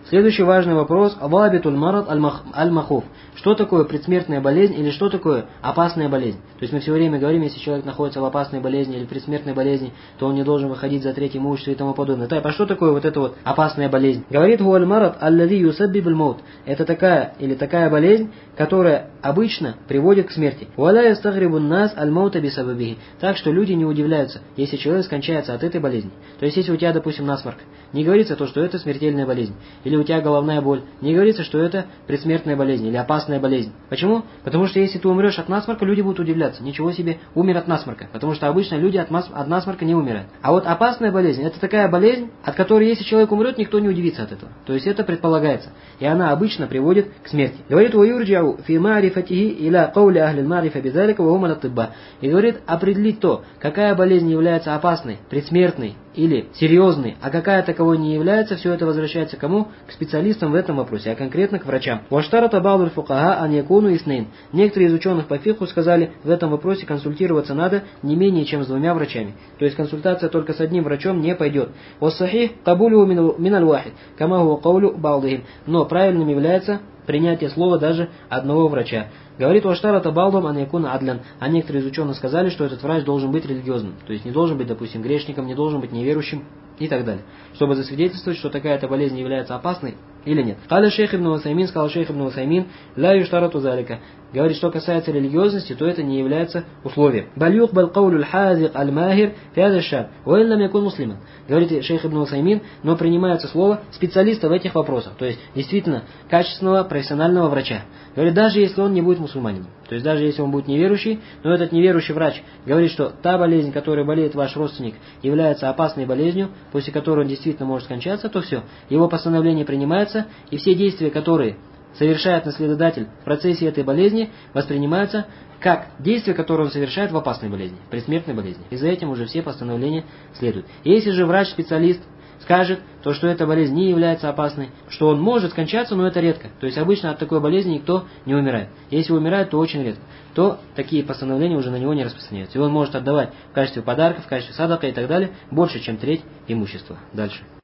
Следующий важный вопрос. Авабитуль марад аль-махуф. Что такое предсмертная болезнь или что такое опасная болезнь? То есть мы все время говорим, если человек находится в опасной болезни или предсмертной болезни, то он не должен выходить за третьим имуществом и тому подобное. Так, а что такое вот эта вот опасная болезнь? Говорит хуаль марад аллади юсаббибуль маут. Это такая болезнь, которая обычно приводит к смерти. Валя ястагрибун нас аль-маута бисабабихи. Так что люди не удивляются, если человек скончается от этой болезни. То есть если у тебя, допустим, насморк, не говорится то, что это смертельная болезнь. Или у тебя головная боль, не говорится, что это предсмертная болезнь или опасная болезнь. Почему? Потому что если ты умрешь от насморка, люди будут удивляться. Ничего себе, умер от насморка. Потому что обычно люди от насморка не умирают. А вот опасная болезнь, это такая болезнь, от которой если человек умрет, никто не удивится от этого. То есть это предполагается. И она обычно приводит к смерти. Говорит, «Ваюрджау фи ма'рифатихи иля каули ахли ма'рифа бидалика ва хум ат-тибба». И говорит, определить то, какая болезнь является опасной, предсмертной или серьезной, а какая таковой не является, все это возвращается к кому? К специалистам в этом вопросе, а конкретно к врачам. «Ваштарата ба'дуль фукаха ан якуну иснейн». Некоторые из ученых по фикху сказали, в этом вопросе консультироваться надо не менее чем с 2 врачами. То есть консультация только с одним врачом не пойдет. «Вассахих кабулю миналь вахид, кама хуа каулю ба'дихим». Но правильным является принятие слова даже одного врача. Говорит, «Ваштарата балдам ан якуна адлян». А некоторые из ученых сказали, что этот врач должен быть религиозным. То есть не должен быть, допустим, грешником, не должен быть неверующим и так далее. Чтобы засвидетельствовать, что такая-то болезнь является опасной или нет. Каля шейх ибн Усаймин, сказал шейх ибн Усаймин, ля юштарату залика. Говорит, что касается религиозности, то это не является условием. Бальюк бал каулюль хазик аль-махир фиаза шаб, уэллам якун муслиман. Говорит шейх ибн Усаймин, но принимается слово специалиста в этих вопросах. То есть действительно качественного профессионального врача. Говорит, даже если он не будет мусульманином. То есть даже если он будет неверующий, но этот неверующий врач говорит, что та болезнь, которой болеет ваш родственник, является опасной болезнью, после которой он действительно может скончаться, то все. Его постановление принимается, и все действия, которые совершает наследодатель в процессе этой болезни, воспринимаются как действия, которые он совершает в опасной болезни, в предсмертной болезни. И за этим уже все постановления следуют. Если же врач-специалист скажет, то, что эта болезнь не является опасной, что он может скончаться, но это редко. То есть обычно от такой болезни никто не умирает. Если умирает, то очень редко. То такие постановления уже на него не распространяются. И он может отдавать в качестве подарка, в качестве садака и так далее больше, чем треть имущества. Дальше.